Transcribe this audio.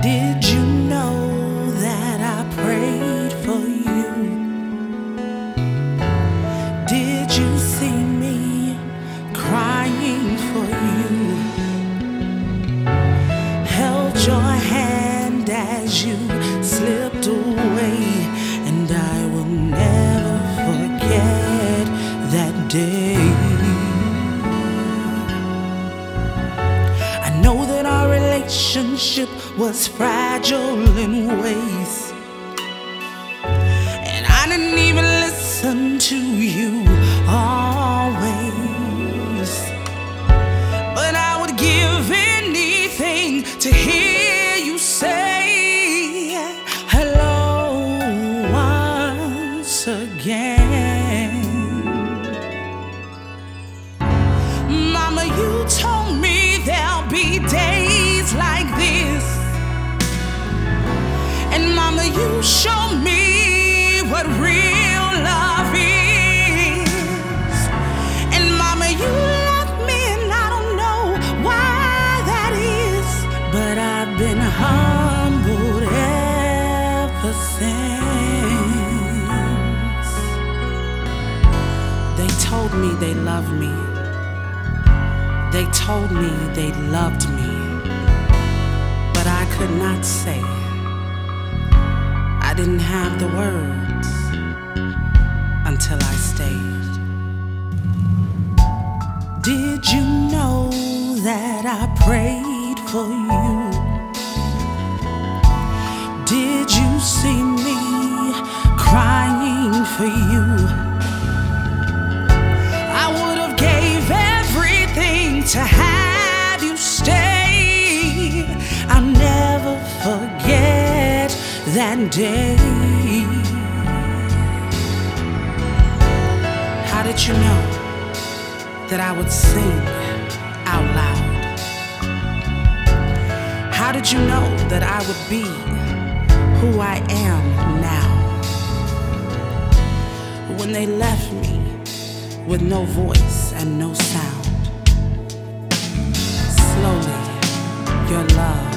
Did you know that I prayed for you? Did you see me crying for you? Held your hand as you slipped away, and I will never forget that day. I know that our relationship was fragile in ways, and I didn't even listen to you always, but I would give anything to hear you say hello once again. Mama, you told me there'll be days like this, and Mama, you showed me what real love is. And Mama, you left me, and I don't know why that is, but I've been humbled ever since. They told me they loved me. They told me they loved me, but I could not say. I didn't have the words until I stayed. Did you know that I prayed for you? Did you see me crying for you? I would have gave everything to have you stay. I'll never forget that day. How did you know that I would sing out loud? How did you know that I would be who I am now? When they left me with no voice and no sound, slowly your love